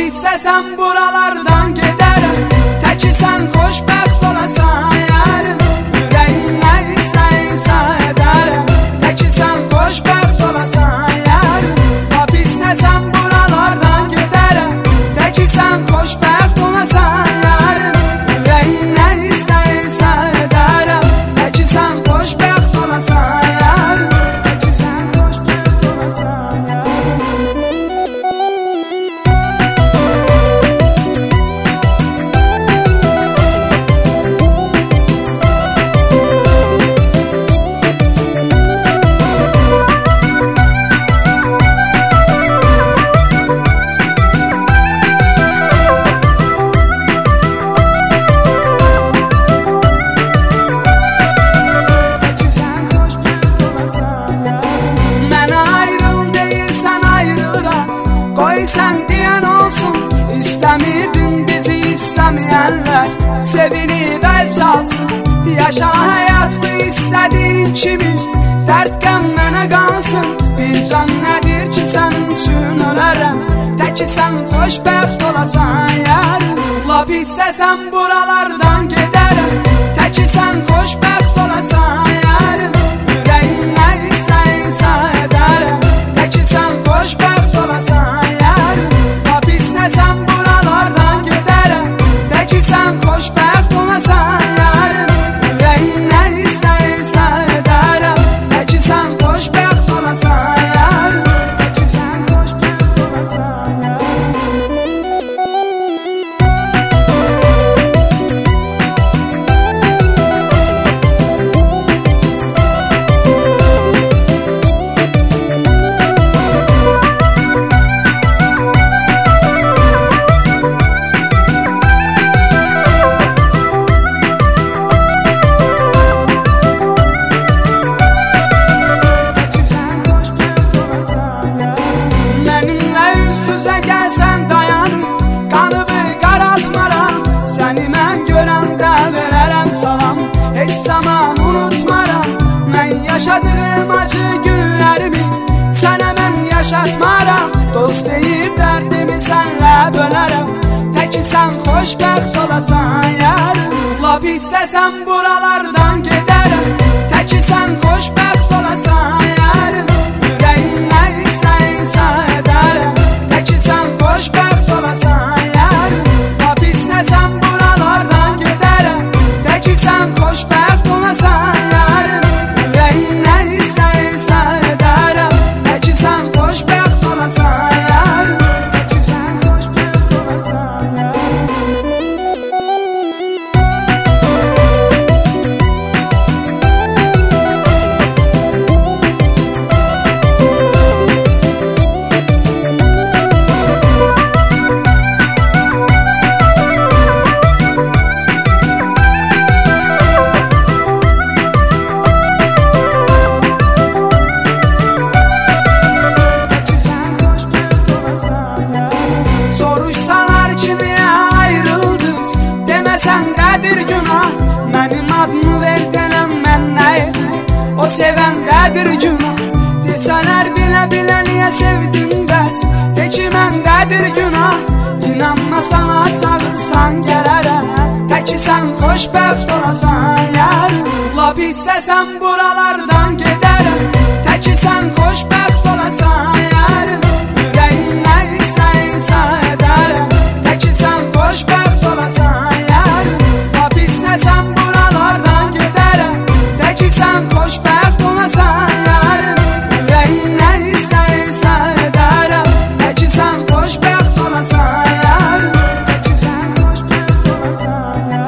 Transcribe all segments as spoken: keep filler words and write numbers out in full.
istəsən buralardan gedərəm. Təki sən xoşbəxt olasan yarim. Ürəyim nə istəyirsə edərəm. Təki sən xoşbəxt olasan yarim. Lap istəsən buralardan gedərəm. Təki sən xoşbəxt olasan yarim. Ürəyim nə istəyirsə edərəm. Təki sən xoşbəxt olasan yarim. Təki sən xoşbəxt olasan yarim. Sen diyen olsun, İstemirdin bizi istemeyenler. Sevinip el çalsın, yaşa hayat bu istediğin kimi. Dert qəmmənə qansın, bir can nədir ki sən üçün ölərəm. Təki sən xoşbəxt olasan yarim. Lap istəsən buralardan gedərəm. Təki sən xoşbəxt olasan yarim. Ürəyim nə istəyirsə edərəm. Təki sən xoşbəxt olasan yarim. Lap istəsən buralardan gedərəm. Təki sən xoşbəxt olasan yarim. Ürəyim nə istəyirsə edərəm. Təki sən xoşbəxt olasan yarim. Təki sən xoşbəxt olasan yarim. Heç zaman unutmaram mən yaşadığım acı günlərimi. Sənə mən yaşatmaram. Dost deyib dərdimi sənlə bölərəm. Təki sən xoşbəxt olasan yarim. Lap istəsən buralardan gedərəm. Təki sən xoşbəxt olasan yarim. Ürəyim nə istəyirsə edərəm. Təki sən xoşbəxt olasan yarim. Lap istəsən buralardan gedərəm. Təki sən xoşbəxt olasan yarim. Ürəyim nə istəyirsə edərəm. Təki sən xoşbəxt olasan yarim. Təki sən xoşbəxt olasan yarim. Soruşsalar ki niye ayrıldınız, deməsən qədir günah. Mənim adımı ver denəm mən nə edim, o sevən qədir günah. Desələr bilə bilə niyə sevdim bəs, de ki mən qədir günah. İnanma sana çağırsan gələrəm. Təki sən xoşbəxt olasan yarim. Lap istəsən buralardan gedərəm. Təki sən xoşbəxt olasan yarim. Ürəyim nə istəyirsə edərəm. Təki sən xoşbəxt olasan yarim. Lap istəsən buralardan gedərəm. Təki sən xoşbəxt olasan yarim. Ürəyim nə istəyirsə edərəm. Təki sən xoşbəxt olasan yarim. Təki sən xoşbəxt olasan yarim.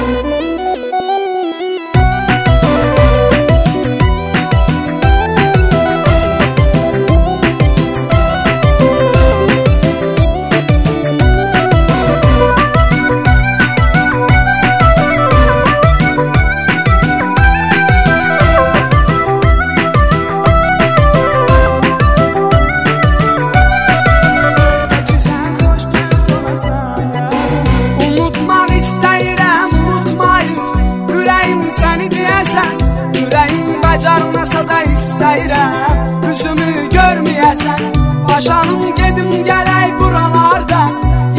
Bacarmasa da istəyirəm üzümü görməyəsən. Başanım gedim gələk buralardan.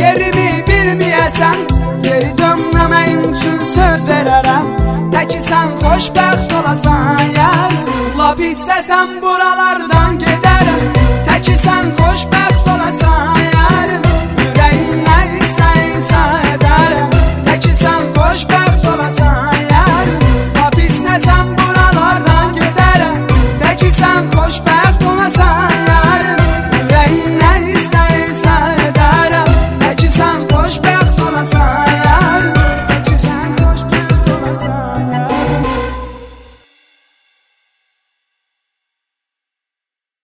üçün söz verərəm, tə ki sən xoşbəxt olasan yarım. Lap istəsən buralar